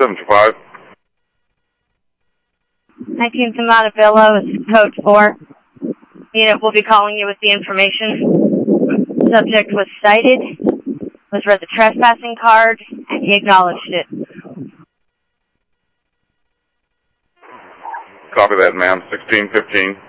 725. 19th and Montebello is code 4. Unit will be calling you with the information. Subject was cited, was read the trespassing card, and he acknowledged it. Copy that, ma'am. 1615.